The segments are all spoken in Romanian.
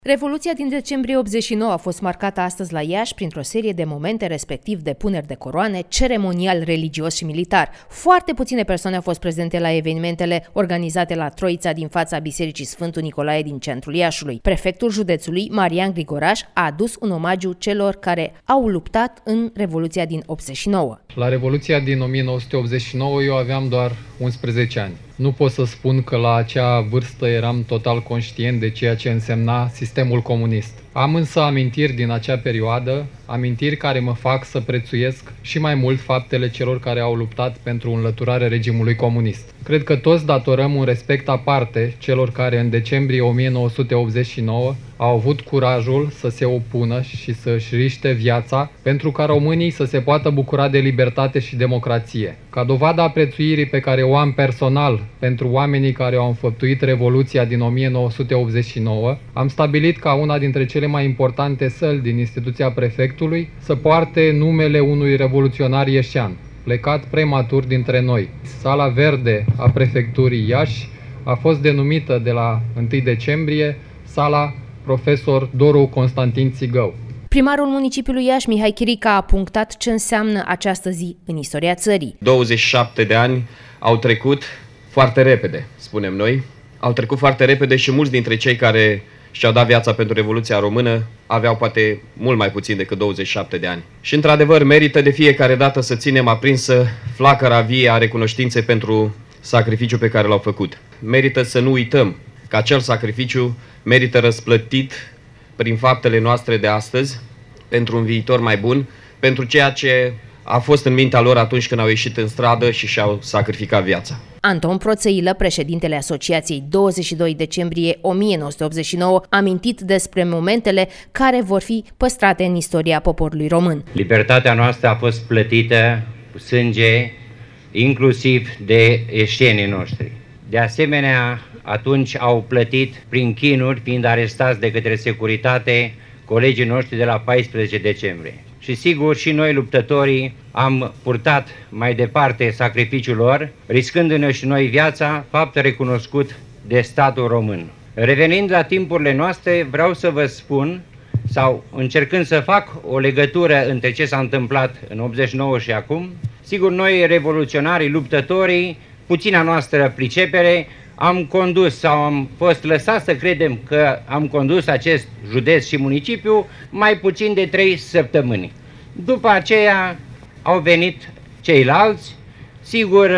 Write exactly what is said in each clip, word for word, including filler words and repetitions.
Revoluția din decembrie optzeci și nouă a fost marcată astăzi la Iași printr-o serie de momente, respectiv de puneri de coroane, ceremonial religios și militar. Foarte puține persoane au fost prezente la evenimentele organizate la Troița din fața Bisericii Sfântul Nicolae din centrul Iașului. Prefectul județului, Marian Grigoraș, a adus un omagiu celor care au luptat în Revoluția din optzeci și nouă. La Revoluția din o mie nouă sute optzeci și nouă eu aveam doar unsprezece ani. Nu pot să spun că la acea vârstă eram total conștient de ceea ce însemna sistemul comunist. Am însă amintiri din acea perioadă, amintiri care mă fac să prețuiesc și mai mult faptele celor care au luptat pentru înlăturarea regimului comunist. Cred că toți datorăm un respect aparte celor care în decembrie o mie nouă sute optzeci și nouă au avut curajul să se opună și să-și riște viața pentru ca românii să se poată bucura de libertate și democrație. Ca dovada prețuirii pe care o am personal pentru oamenii care au înfăptuit Revoluția din o mie nouă sute optzeci și nouă, am stabilit ca una dintre cele mai importante săli din instituția prefectului să poarte numele unui revoluționar ieșean, plecat prematur dintre noi. Sala verde a prefecturii Iași a fost denumită de la întâi decembrie Sala Profesor Doru Constantin Țigău. Primarul municipiului Iași, Mihai Chirica, a punctat ce înseamnă această zi în istoria țării. douăzeci și șapte de ani au trecut foarte repede, spunem noi. Au trecut foarte repede și mulți dintre cei care și-au dat viața pentru Revoluția Română aveau poate mult mai puțin decât douăzeci și șapte de ani. Și într-adevăr merită de fiecare dată să ținem aprinsă flacăra vie a recunoștinței pentru sacrificiul pe care l-au făcut. Merită să nu uităm că acel sacrificiu merită răsplătit prin faptele noastre de astăzi, pentru un viitor mai bun, pentru ceea ce a fost în mintea lor atunci când au ieșit în stradă și și-au sacrificat viața. Anton Proțăilă, președintele Asociației douăzeci și doi decembrie o mie nouă sute optzeci și nouă, a amintit despre momentele care vor fi păstrate în istoria poporului român. Libertatea noastră a fost plătită cu sânge, inclusiv de ieșenii noștri. De asemenea, atunci au plătit prin chinuri, fiind arestați de către securitate, colegii noștri de la paisprezece decembrie. Și sigur, și noi luptătorii am purtat mai departe sacrificiul lor, riscându-ne și noi viața, fapt recunoscut de statul român. Revenind la timpurile noastre, vreau să vă spun, sau încercând să fac o legătură între ce s-a întâmplat în optzeci și nouă și acum, sigur, noi revoluționarii, luptătorii, puțina noastră pricepere, am condus sau am fost lăsați să credem că am condus acest județ și municipiu mai puțin de trei săptămâni. După aceea au venit ceilalți. Sigur,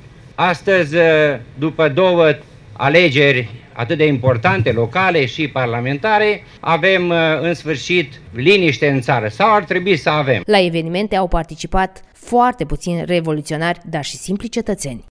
astăzi, după două alegeri atât de importante, locale și parlamentare, avem în sfârșit liniște în țară, sau ar trebui să avem. La evenimente au participat foarte puțini revoluționari, dar și simpli cetățeni.